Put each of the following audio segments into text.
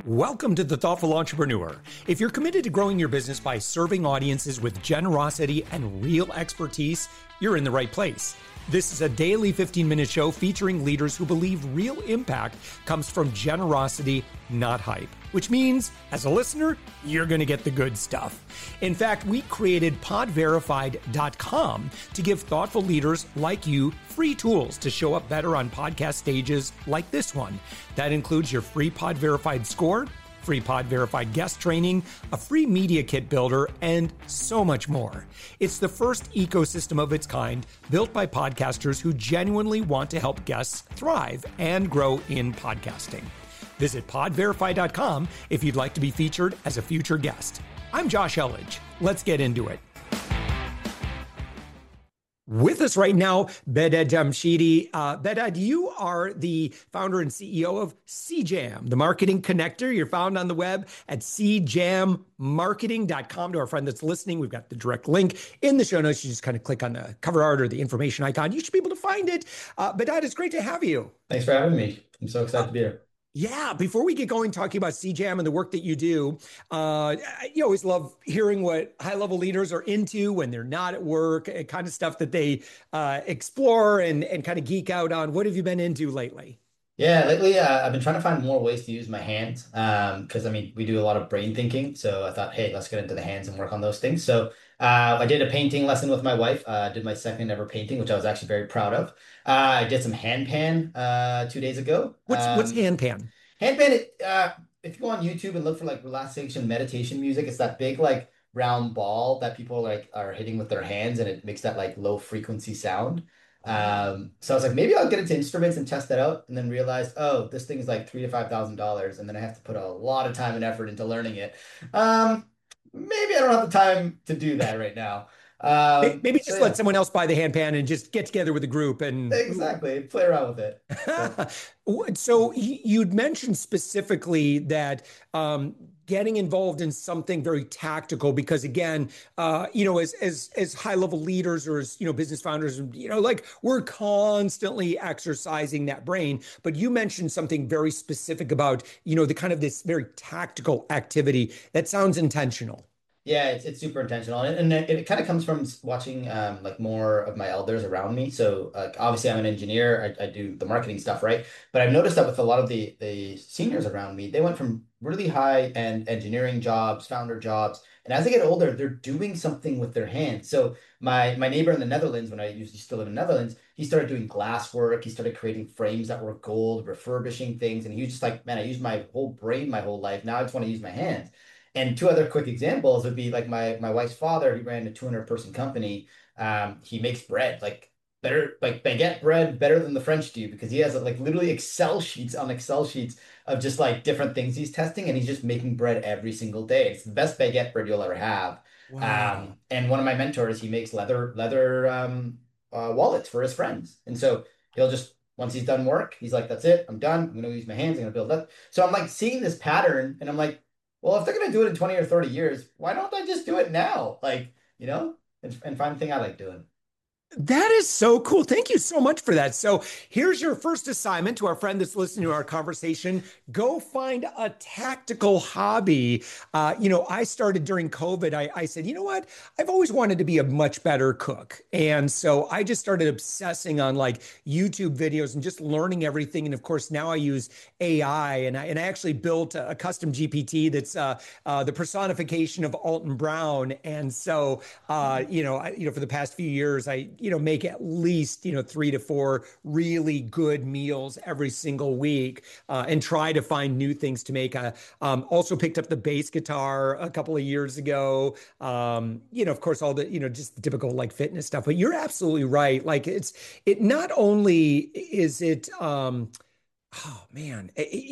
Welcome to The Thoughtful Entrepreneur. If you're committed to growing your business by serving audiences with generosity and real expertise, you're in the right place. This is a daily 15-minute show featuring leaders who believe real impact comes from generosity, not hype. Which means, as a listener, you're going to get the good stuff. In fact, we created podverified.com to give thoughtful leaders like you free tools to show up better on podcast stages like this one. That includes your free Pod Verified score, free Pod Verified guest training, a free media kit builder, and so much more. It's the first ecosystem of its kind built by podcasters who genuinely want to help guests thrive and grow in podcasting. Visit podverify.com if you'd like to be featured as a future guest. I'm Josh Elledge. Let's get into it. With us right now, Behdad Jamshidi. Behdad, you are the founder and CEO of CJAM, the marketing connector. You're found on the web at cjammarketing.com. To our friend that's listening, we've got the direct link in the show notes. You just kind of click on the cover art or the information icon. You should be able to find it. Behdad, it's great to have you. Thanks for having me. I'm so excited to be here. Yeah, before we get going talking about CJAM and the work that you do, you always love hearing what high-level leaders are into when they're not at work, kind of stuff that they explore and kind of geek out on. What have you been into lately? Yeah, lately I've been trying to find more ways to use my hands because we do a lot of brain thinking. So I thought, hey, let's get into the hands and work on those things. So I did a painting lesson with my wife. Did my second ever painting, which I was actually very proud of. I did some handpan 2 days ago. What's handpan? Handpan, if you go on YouTube and look for like relaxation meditation music, it's that big like round ball that people like are hitting with their hands, and it makes that like low frequency sound. So I was like, maybe I'll get into instruments and test that out, and then realized, oh, this thing is like $3,000 to $5,000, and then I have to put a lot of time and effort into learning it. Maybe I don't have the time to do that right now. Maybe just Yeah, let someone else buy the handpan and just get together with a group and exactly. Play around with it. So So you'd mentioned specifically that getting involved in something very tactical, because again, as high level leaders or as business founders, like we're constantly exercising that brain. But you mentioned something very specific about the kind of this very tactical activity that sounds intentional. yeah, it's super intentional, and it kind of comes from watching like more of my elders around me. So obviously I'm an engineer. I do the marketing stuff, right? But I've noticed that with a lot of the seniors around me, they went from really high end engineering jobs, founder jobs, and as they get older, they're doing something with their hands. So my neighbor in the Netherlands, when I used to still live in the Netherlands, he started doing glass work. He started creating frames that were gold, refurbishing things, and he was just like, man, I used my whole brain my whole life. Now I just want to use my hands. And two other quick examples would be like my wife's father. He ran a 200-person company. He makes bread like better, like baguette bread better than the French do, because he has like literally Excel sheets on Excel sheets of just like different things he's testing, and he's just making bread every single day. It's the best baguette bread you'll ever have. Wow. And one of my mentors, he makes leather wallets for his friends, and so he'll just once he's done work, he's like, "That's it. I'm done. I'm gonna use my hands. I'm gonna build that." So I'm like seeing this pattern, and I'm like, well, if they're gonna do it in 20 or 30 years, why don't I just do it now? Like, and find the thing I like doing. That is so cool. Thank you so much for that. So here's your first assignment to our friend that's listening to our conversation. Go find a tactical hobby. I started during COVID. I said, you know what? I've always wanted to be a much better cook. And so I just started obsessing on like YouTube videos and just learning everything. And of course, now I use AI, and I actually built a custom GPT that's the personification of Alton Brown. And so, for the past few years, I make at least, 3 to 4 really good meals every single week, and try to find new things to make. Also picked up the bass guitar a couple of years ago. Of course, all the, just the typical like fitness stuff, but you're absolutely right. Like it not only is it, oh man,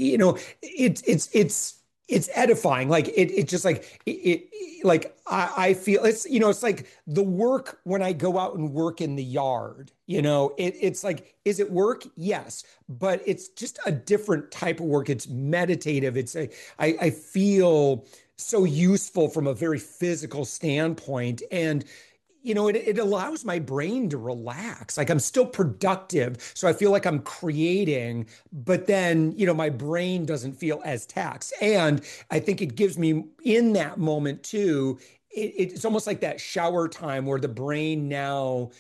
it's edifying. Like it just like like I feel it's like the work when I go out and work in the yard. It's like, is it work? Yes, but it's just a different type of work. It's meditative. I feel so useful from a very physical standpoint. And it allows my brain to relax. Like I'm still productive. So I feel like I'm creating, but then, my brain doesn't feel as taxed. And I think it gives me in that moment too, it's almost like that shower time where the brain now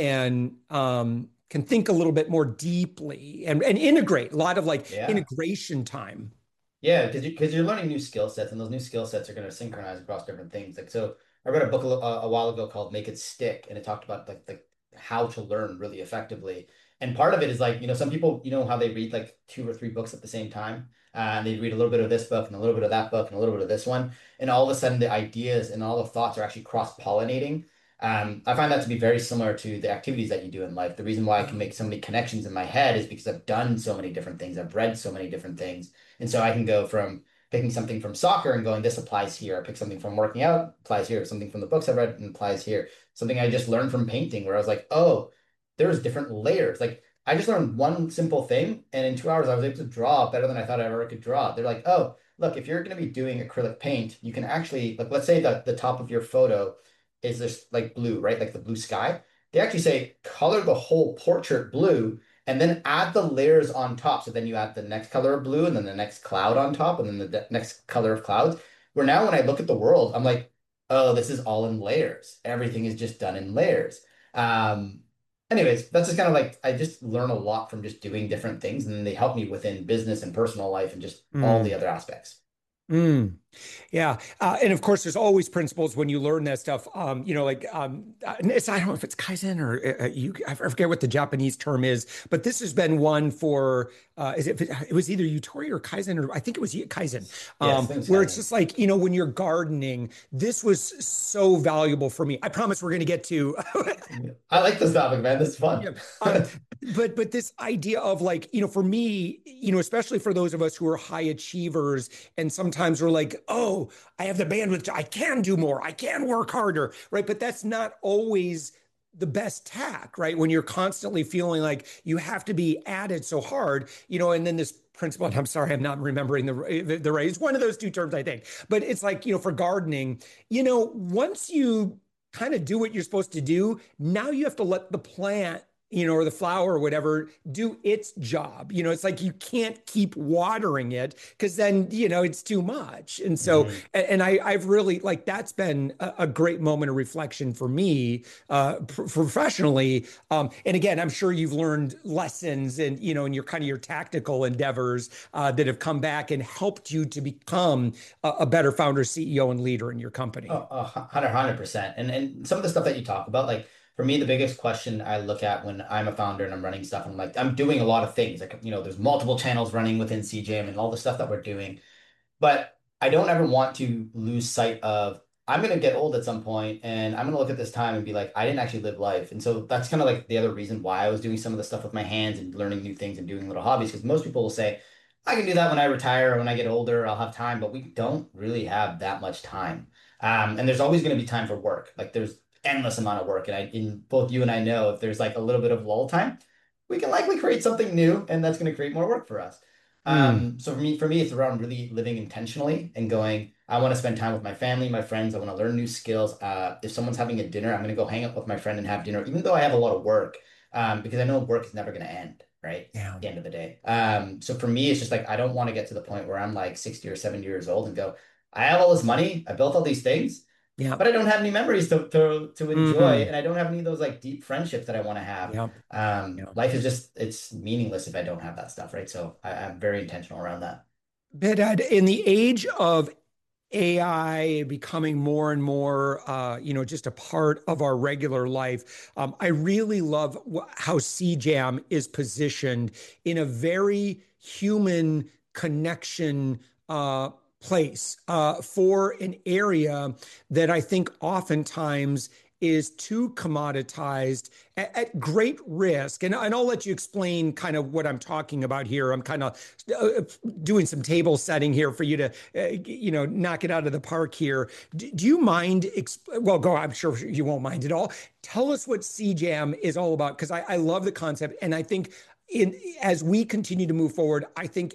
can think a little bit more deeply and integrate a lot of like Yeah. integration time. Yeah, because you're learning new skill sets, and those new skill sets are going to synchronize across different things. Like, so I read a book a while ago called "Make It Stick," and it talked about like the how to learn really effectively. And part of it is like, some people, how they read like two or three books at the same time, and they read a little bit of this book and a little bit of that book and a little bit of this one, and all of a sudden the ideas and all the thoughts are actually cross-pollinating. I find that to be very similar to the activities that you do in life. The reason why I can make so many connections in my head is because I've done so many different things. I've read so many different things. And so I can go from picking something from soccer and going, this applies here. I pick something from working out, applies here. Something from the books I've read and applies here. Something I just learned from painting where I was like, oh, there's different layers. Like I just learned one simple thing, and in 2 hours I was able to draw better than I thought I ever could draw. They're like, oh, look, if you're going to be doing acrylic paint, you can actually, like, let's say that the top of your photo is this like blue, right? Like the blue sky. They actually say color the whole portrait blue and then add the layers on top. So then you add the next color of blue and then the next cloud on top and then the next color of clouds. Where now when I look at the world, I'm like, oh, this is all in layers. Everything is just done in layers. Um, Anyways, that's just kind of like I just learn a lot from just doing different things, and then they help me within business and personal life and just all the Mm, other aspects. mm. Yeah. And of course, there's always principles when you learn that stuff. I don't know if it's Kaizen or I forget what the Japanese term is, but this has been one for, it was either Yutori or Kaizen, or I think it was Kaizen, Yes, things where it's Kaizen. just like, when you're gardening, this was so valuable for me. I promise we're going to get to I like this topic, man. This is fun. Yeah. Um, but this idea of like, for me, especially for those of us who are high achievers, and sometimes we're like, oh, I have the bandwidth, I can do more, I can work harder, right? But that's not always the best tack, right? When you're constantly feeling like you have to be at it so hard, and then this principle, and I'm sorry, I'm not remembering the right, it's one of those two terms, I think. But it's like, for gardening, once you kind of do what you're supposed to do. Now you have to let the plant, or the flower or whatever do its job. It's like you can't keep watering it because then, it's too much. And so, Mhm. and I've really like that's been a great moment of reflection for me professionally. And again, I'm sure you've learned lessons and, in your kind of your tactical endeavors that have come back and helped you to become a better founder, CEO, and leader in your company. Oh, 100%. And some of the stuff that you talk about, like for me, the biggest question I look at when I'm a founder and I'm running stuff, I'm like, I'm doing a lot of things. Like, there's multiple channels running within CJM and all the stuff that we're doing. But I don't ever want to lose sight of I'm going to get old at some point and I'm going to look at this time and be like, I didn't actually live life. And so that's kind of like the other reason why I was doing some of the stuff with my hands and learning new things and doing little hobbies. Because most people will say, I can do that when I retire or when I get older, I'll have time, but we don't really have that much time. And there's always going to be time for work. Like there's endless amount of work. And in both you and I know if there's like a little bit of lull time, we can likely create something new and that's going to create more work for us. Mm, So for me, it's around really living intentionally and going, I want to spend time with my family, my friends. I want to learn new skills. If someone's having a dinner, I'm going to go hang out with my friend and have dinner, even though I have a lot of work, because I know work is never going to end, right? yeah. At the end of the day. So for me, it's just like, I don't want to get to the point where I'm like 60 or 70 years old and go, I have all this money. I built all these things, Yeah. but I don't have any memories to enjoy. Hmm. And I don't have any of those like deep friendships that I want to have. Yeah. Yeah. Life is just, it's meaningless if I don't have that stuff, right? So I'm very intentional around that. But in the age of AI becoming more and more, just a part of our regular life, I really love how CJAM is positioned in a very human connection place for an area that I think oftentimes is too commoditized at great risk. And I'll let you explain kind of what I'm talking about here. I'm kind of doing some table setting here for you to, knock it out of the park here. Do you mind? Well, go. I'm sure you won't mind at all. Tell us what CJAM is all about because I love the concept, and I think as we continue to move forward, I think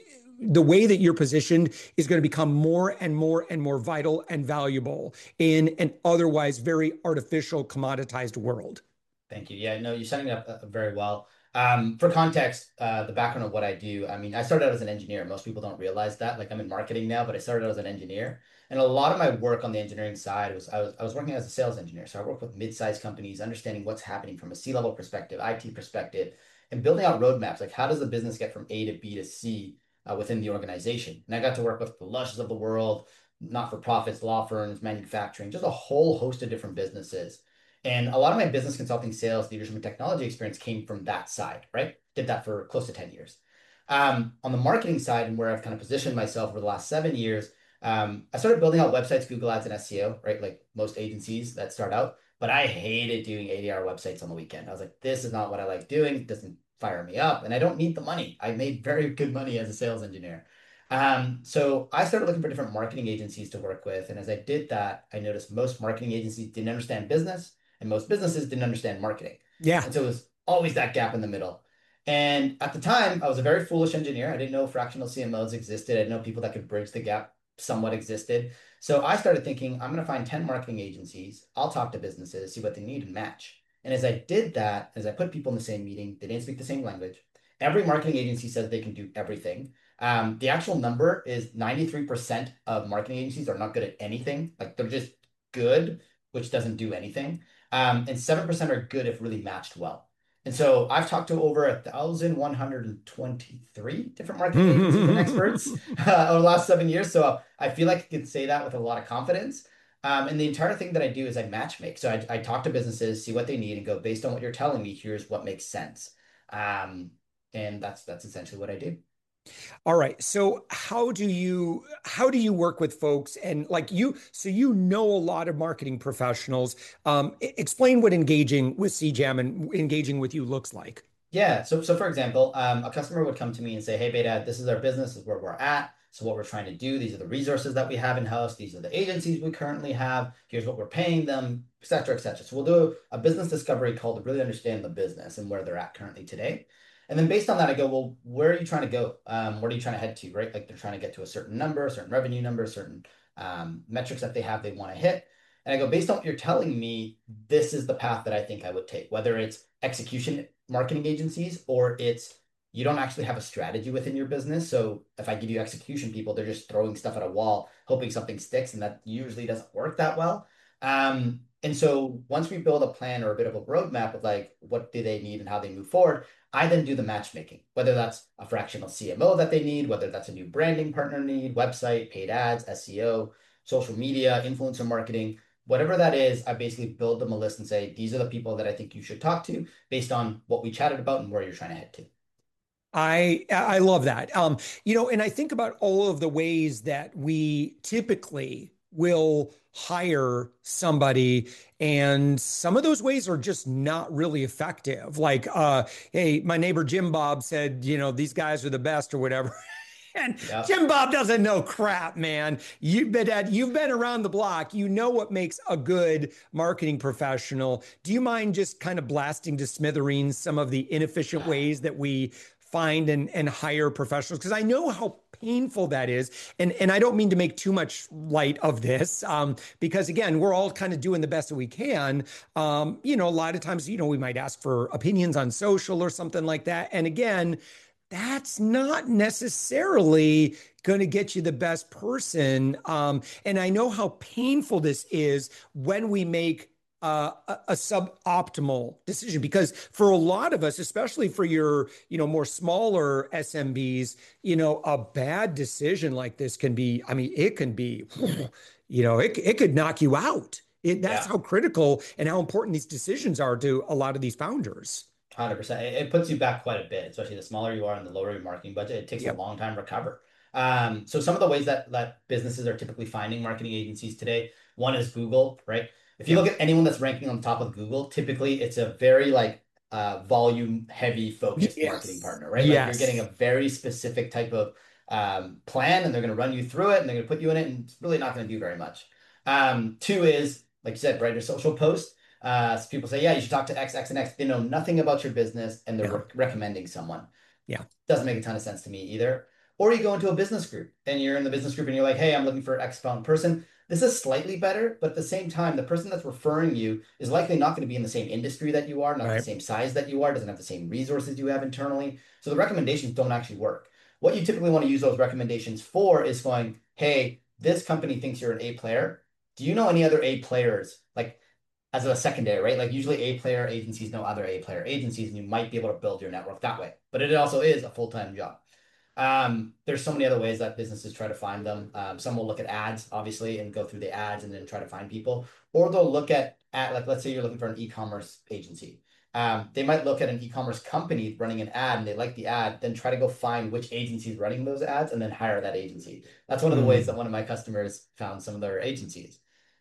the way that you're positioned is going to become more and more and more vital and valuable in an otherwise very artificial, commoditized world. Thank you. Yeah, no, you're setting it up very well. For context, the background of what I do, I mean, I started out as an engineer. Most people don't realize that. Like I'm in marketing now, but I started out as an engineer. And a lot of my work on the engineering side was working as a sales engineer. So I work with mid-sized companies, understanding what's happening from a C-level perspective, IT perspective, and building out roadmaps. Like how does the business get from A to B to C within the organization? And I got to work with the Lushes of the world, not-for-profits, law firms, manufacturing, just a whole host of different businesses. And a lot of my business consulting, sales, leadership, and technology experience came from that side, right? Did that for close to 10 years. On the marketing side, and where I've kind of positioned myself over the last 7 years, I started building out websites, Google Ads, and SEO, right? Like most agencies that start out. But I hated doing ADR websites on the weekend. I was like, this is not what I like doing. It doesn't fire me up, and I don't need the money. I made very good money as a sales engineer. So I started looking for different marketing agencies to work with. And as I did that, I noticed most marketing agencies didn't understand business and most businesses didn't understand marketing. Yeah. And so it was always that gap in the middle. And at the time, I was a very foolish engineer. I didn't know fractional CMOs existed. I didn't know people that could bridge the gap somewhat existed. So I started thinking, I'm going to find 10 marketing agencies. I'll talk to businesses, see what they need and match. And as I did that, as I put people in the same meeting, they didn't speak the same language. Every marketing agency says they can do everything. The actual number is 93% of marketing agencies are not good at anything. Like they're just good, which doesn't do anything. And 7% are good if really matched well. And so I've talked to over 1,123 different marketing agencies and experts over the last 7 years. So I feel like I can say that with a lot of confidence. And the entire thing that I do is I match make. So I talk to businesses, see what they need, and go based on what you're telling me, here's what makes sense. Um, and that's essentially what I do. All right. So how do you work with folks and like you so you know a lot of marketing professionals. Explain what engaging with CJAM and engaging with you looks like. Yeah. So for example, a customer would come to me and say, "Hey, Beta, this is our business. This is where we're at. So what we're trying to do. These are the resources that we have in house. These are the agencies we currently have. Here's what we're paying them, et cetera, et cetera." So we'll do a business discovery call to really understand the business and where they're at currently today. And then based on that, I go, "Well, where are you trying to go? Where are you trying to head to? Right? Like they're trying to get to a certain number, a certain revenue number, certain metrics that they have they want to hit." And I go, based on what you're telling me, this is the path that I think I would take, whether it's execution marketing agencies or it's you don't actually have a strategy within your business. So if I give you execution people, they're just throwing stuff at a wall, hoping something sticks, and that usually doesn't work that well. And so once we build a plan or a bit of a roadmap of like what do they need and how they move forward, I then do the matchmaking, whether that's a fractional CMO that they need, whether that's a new branding partner need, website, paid ads, SEO, social media, influencer marketing. Whatever that is, I basically build them a list and say, these are the people that I think you should talk to based on what we chatted about and where you're trying to head to. I love that. And I think about all of the ways that we typically will hire somebody, and some of those ways are just not really effective. Like, hey, my neighbor Jim Bob said, these guys are the best or whatever. And Yeah. Jim Bob doesn't know crap, man. You've been around the block. You know what makes a good marketing professional. Do you mind just kind of blasting to smithereens some of the inefficient ways that we find and hire professionals? Because I know how painful that is. And I don't mean to make too much light of this, because again, we're all kind of doing the best that we can. A lot of times, we might ask for opinions on social or something like that. And again, that's not necessarily going to get you the best person. And I know how painful this is when we make a suboptimal decision, because for a lot of us, especially for your, more smaller SMBs, a bad decision like this can be, I mean, it can be, it could knock you out. That's Yeah. how critical and how important these decisions are to a lot of these founders. 100%. It puts you back quite a bit, especially the smaller you are and the lower your marketing budget. It takes a Yep. long time to recover. So some of the ways that businesses are typically finding marketing agencies today, one is Google, right? If you Yep. look at anyone that's ranking on top of Google, typically it's a very like volume heavy focused marketing Yes. partner, right? Like you're getting a Yes. very specific type of plan and they're going to run you through it and they're going to put you in it and it's really not going to do very much. Two is, like you said, write a social post. So people say, yeah, you should talk to X, X, and X. They know nothing about your business and they're Yeah. recommending someone. Yeah. Doesn't make a ton of sense to me either. Or you go into a business group and you're in the business group and you're like, hey, I'm looking for X found person. This is slightly better, but at the same time, the person that's referring you is likely not going to be in the same industry that you are, not the Right. same size that you are, doesn't have the same resources you have internally. So the recommendations don't actually work. What you typically want to use those recommendations for is going, hey, this company thinks you're an A player. Do you know any other A players? Like as a secondary, right? Like usually A player agencies know other A player agencies, and you might be able to build your network that way. But it also is a full-time job. There's so many other ways that businesses try to find them. Some will look at ads, obviously, and go through the ads and then try to find people. Or they'll look at like let's say you're looking for an e-commerce agency. They might look at an e-commerce company running an ad and they like the ad, then try to go find which agency is running those ads and then hire that agency. That's one of the ways that Mm. one of my customers found some of their agencies.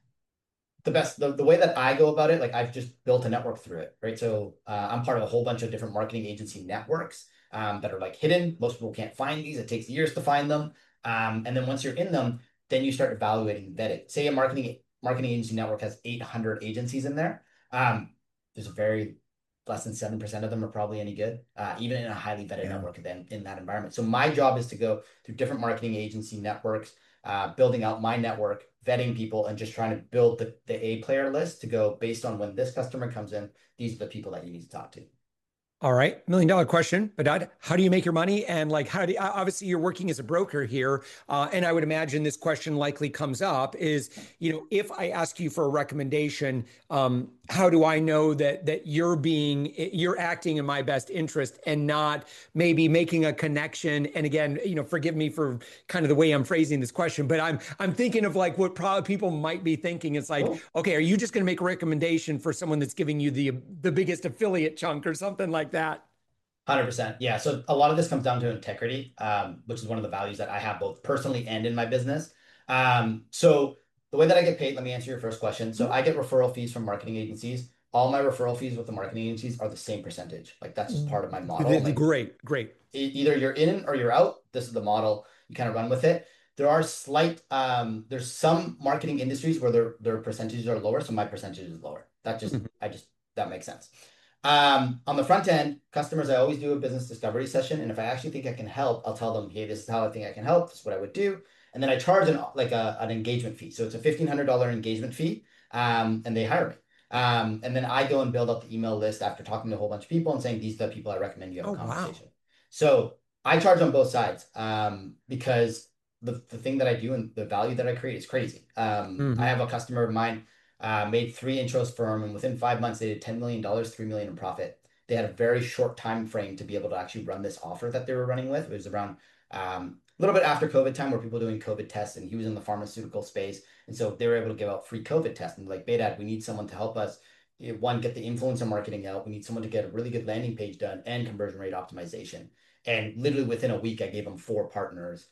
The way that I go about it, like I've just built a network through it, right? So I'm part of a whole bunch of different marketing agency networks that are like hidden. Most people can't find these. It takes years to find them. And then once you're in them, then you start evaluating and vetting. Say a marketing agency network has 800 agencies in there. Um, there's a very less than 7% of them are probably any good, even in a highly vetted Yeah. network then in that environment. So my job is to go through different marketing agency networks, building out my network, vetting people, and just trying to build the A player list to go based on when this customer comes in, these are the people that you need to talk to. All right, $1 million question, but how do you make your money? And like, how do obviously you're working as a broker here, and I would imagine this question likely comes up is, if I ask you for a recommendation, how do I know that you're acting in my best interest and not maybe making a connection? And again, forgive me for kind of the way I'm phrasing this question, but I'm thinking of like what probably people might be thinking. It's like, Cool. okay, are you just going to make a recommendation for someone that's giving you the biggest affiliate chunk or something like that? 100%. Yeah. So a lot of this comes down to integrity, which is one of the values that I have both personally and in my business. So the way that I get paid, let me answer your first question. So I get referral fees from marketing agencies. All my referral fees with the marketing agencies are the same percentage. Like that's just part of my model. Like Great, great. either you're in or you're out. This is the model. You kind of run with it. There's some marketing industries where their percentages are lower, so my percentage is lower. That makes sense. On the front end, customers, I always do a business discovery session, and if I actually think I can help, I'll tell them, hey, this is how I think I can help. This is what I would do, and then I charge an engagement fee. So it's a $1,500 engagement fee, and they hire me. And then I go and build up the email list after talking to a whole bunch of people and saying these are the people I recommend you have Oh, a wow. conversation. So I charge on both sides because the thing that I do and the value that I create is crazy. I Hmm. have a customer of mine made three intros for him, and within 5 months they did $10 million, 3 million in profit. They had a very short time frame to be able to actually run this offer that they were running with. It was around a little bit after COVID time where people were doing COVID tests, and he was in the pharmaceutical space, and so they were able to give out free COVID tests. And like, Bedad, we need someone to help us. One, get the influencer marketing out. We need someone to get a really good landing page done and conversion rate optimization. And literally within a week, I gave them four partners.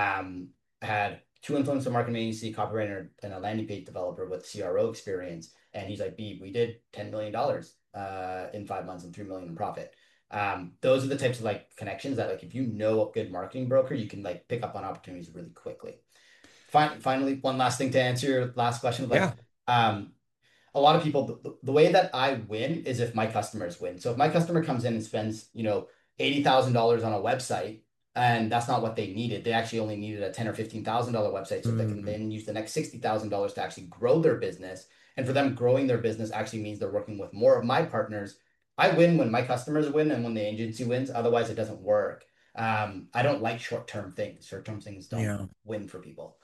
I had two influencer marketing agency, copywriter, and a landing page developer with CRO experience. And he's like, B, we did $10 million in 5 months and 3 million in profit. Those are the types of like connections that like if you know a good marketing broker, you can like pick up on opportunities really quickly. Finally, one last thing to answer your last question, like Yeah. um, a lot of people, the way that I win is if my customers win. So if my customer comes in and spends, $80,000 on a website, and that's not what they needed, they actually only needed a $10 or $15,000 website, so they can Mm. then use the next $60,000 to actually grow their business. And for them, growing their business actually means they're working with more of my partners. I win when my customers win and when the agency wins. Otherwise, it doesn't work. I don't like short-term things. Short-term things don't Yeah. win for people.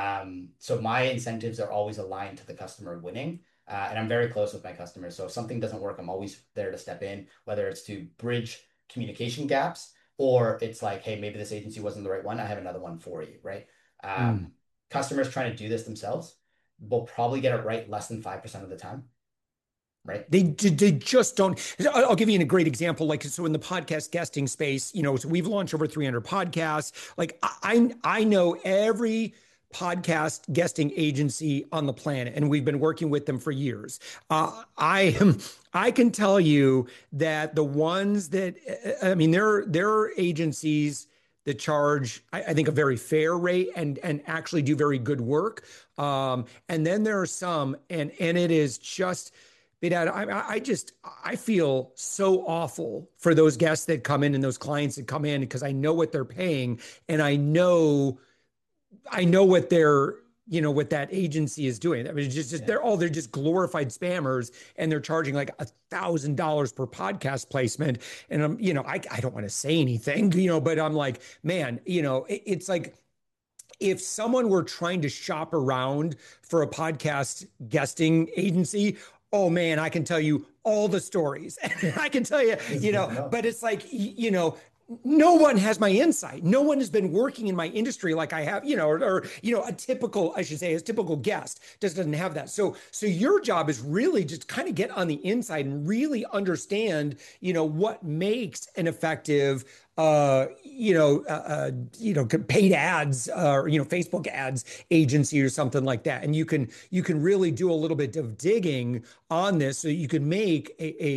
So my incentives are always aligned to the customer winning. And I'm very close with my customers. So if something doesn't work, I'm always there to step in, whether it's to bridge communication gaps or it's like, hey, maybe this agency wasn't the right one. I have another one for you, right? Mm. Customers trying to do this themselves will probably get it right less than 5% of the time, right? They just don't. I'll give you a great example. Like, so in the podcast guesting space, so we've launched over 300 podcasts. Like, I know every podcast guesting agency on the planet, and we've been working with them for years. I can tell you that the ones that, I mean, there are agencies that charge, I think, a very fair rate and actually do very good work. And then there are some, and it is just Dad, I feel so awful for those guests that come in and those clients that come in because I know what they're paying and I know what what that agency is doing. I mean, just Yeah. they're just glorified spammers and they're charging like $1,000 per podcast placement. And I don't want to say anything, but I'm like, man, it's like if someone were trying to shop around for a podcast guesting agency, oh man, I can tell you all the stories. I can tell you, This is good to know. but it's like, no one has my insight. No one has been working in my industry like I have, a typical, I should say, a typical guest just doesn't have that. So your job is really just kind of get on the inside and really understand, what makes an effective paid ads or Facebook ads agency or something like that. And you can really do a little bit of digging on this so you can make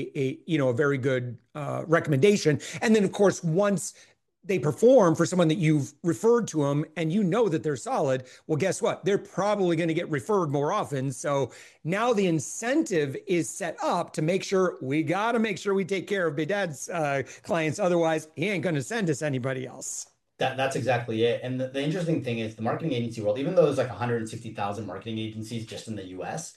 a very good recommendation. And then of course, once they perform for someone that you've referred to them and you know that they're solid, well, guess what? They're probably going to get referred more often. So now the incentive is set up to make sure we got to make sure we take care of Bedad's clients. Otherwise, he ain't going to send us anybody else. That's exactly it. And the interesting thing is the marketing agency world, even though there's like 160,000 marketing agencies just in the US,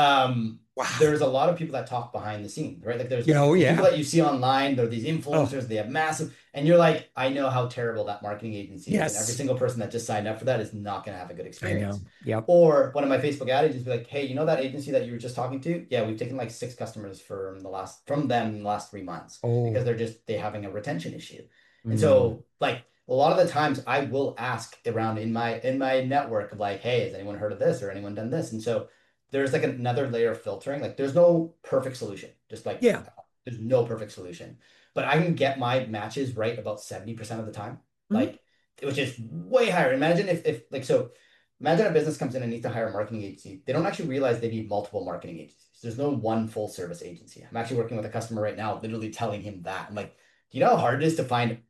Wow. there's a lot of people that talk behind the scenes, right? Like there's Oh, the people yeah. that you see online, they're these Oh, influencers, they have massive, and you're like, I know how terrible that marketing agency is. And every yes. single person that just signed up for that is not going to have a good I experience. know. Yep. Or one of my Facebook ad agents be like, hey, you know that agency that you were just talking to? Yeah, we've taken like 6 customers from them in the last 3 months because Oh. they having a retention issue. And Mm. so like a lot of the times I will ask around in my network of like, hey, has anyone heard of this or anyone done this? And so there's like another layer of filtering. Like there's no perfect solution. Just like Yeah. there's no perfect solution. But I can get my matches right about 70% of the time. Mm. Like which is way higher. Imagine if like so imagine a business comes in and needs to hire a marketing agency. They don't actually realize they need multiple marketing agencies. There's no one full service agency. I'm actually working with a customer right now, literally telling him that. I'm like, do you know how hard it is to find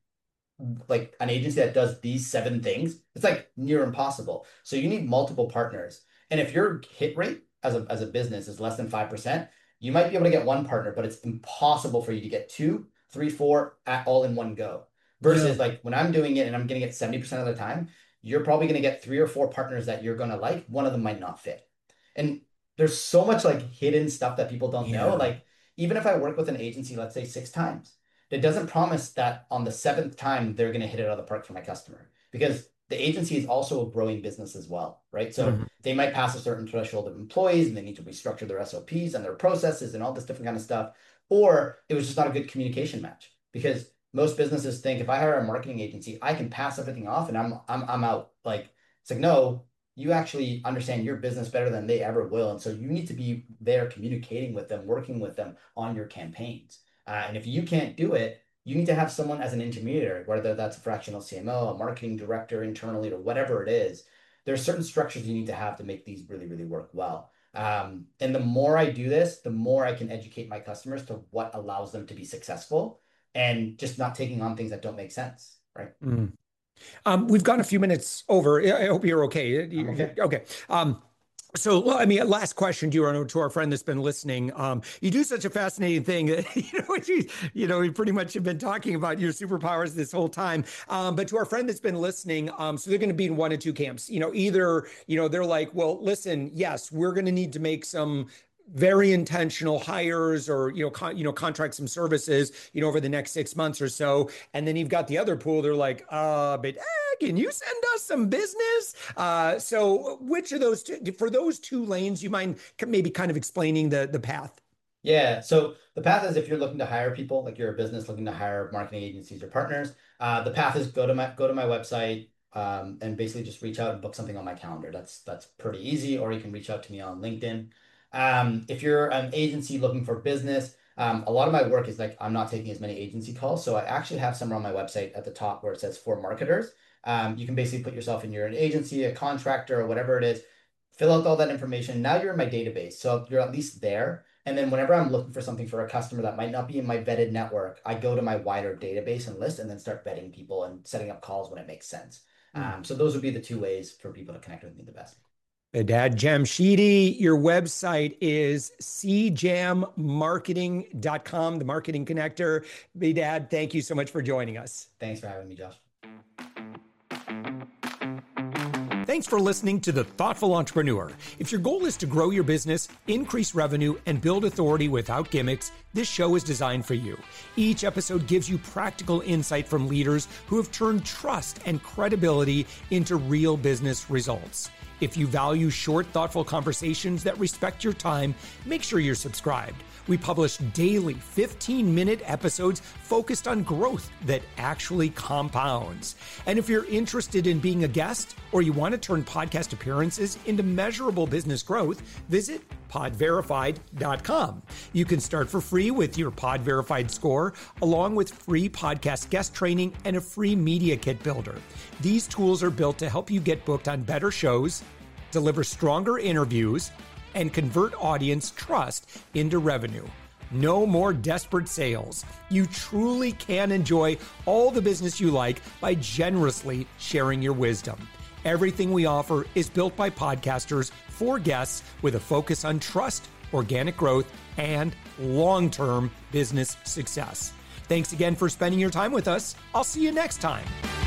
like an agency that does these 7 things? It's like near impossible. So you need multiple partners. And if your hit rate as a business is less than 5%, you might be able to get one partner, but it's impossible for you to get two, three, four at all in one go. Yeah. Versus like when I'm doing it and I'm getting it 70% of the time, you're probably going to get 3 or 4 partners that you're going to like. One of them might not fit. And there's so much like hidden stuff that people don't know. Yeah. Like even if I work with an agency, let's say 6 times, it doesn't promise that on the seventh time they're going to hit it out of the park for my customer because the agency is also a growing business as well, right? So Mhm. they might pass a certain threshold of employees and they need to restructure their SOPs and their processes and all this different kind of stuff. Or it was just not a good communication match because most businesses think if I hire a marketing agency, I can pass everything off and I'm out. Like it's like no, you actually understand your business better than they ever will, and so you need to be there communicating with them, working with them on your campaigns. And if you can't do it, you need to have someone as an intermediary, whether that's a fractional CMO, a marketing director internally, or whatever it is. There's certain structures you need to have to make these really, really work well. And the more I do this, the more I can educate my customers to what allows them to be successful and just not taking on things that don't make sense, right? Mm. We've gone a few minutes over. I hope you're okay. I'm okay. Okay. So, well, I mean, last question to our friend that's been listening. You do such a fascinating thing that, we pretty much have been talking about your superpowers this whole time. But to our friend that's been listening, so they're going to be in one of two camps. Either, they're like, well, listen, yes, we're going to need to make some very intentional hires or contract some services over the next 6 months or so, and then you've got the other pool. They're like, but can you send us some business? So which of those two, for those two lanes, you mind maybe kind of explaining the path? Yeah. So the path is if you're looking to hire people, like you're a business looking to hire marketing agencies or partners, the path is go to my website and basically just reach out and book something on my calendar. That's pretty easy. Or you can reach out to me on LinkedIn. If you're an agency looking for business, a lot of my work is like I'm not taking as many agency calls. So I actually have somewhere on my website at the top where it says for marketers. You can basically put yourself in you're an agency, a contractor, or whatever it is, fill out all that information. Now you're in my database. So you're at least there. And then whenever I'm looking for something for a customer that might not be in my vetted network, I go to my wider database and list and then start vetting people and setting up calls when it makes sense. Mm. So those would be the two ways for people to connect with me the best. Bedad Jamshidi, your website is cjammarketing.com, the marketing connector. Bedad, thank you so much for joining us. Thanks for having me, Josh. Thanks for listening to The Thoughtful Entrepreneur. If your goal is to grow your business, increase revenue, and build authority without gimmicks, this show is designed for you. Each episode gives you practical insight from leaders who have turned trust and credibility into real business results. If you value short, thoughtful conversations that respect your time, make sure you're subscribed. We publish daily 15-minute episodes focused on growth that actually compounds. And if you're interested in being a guest or you want to turn podcast appearances into measurable business growth, visit podverified.com. You can start for free with your Pod Verified score, along with free podcast guest training and a free media kit builder. These tools are built to help you get booked on better shows, deliver stronger interviews, and convert audience trust into revenue. No more desperate sales. You truly can enjoy all the business you like by generously sharing your wisdom. Everything we offer is built by podcasters for guests with a focus on trust, organic growth, and long-term business success. Thanks again for spending your time with us. I'll see you next time.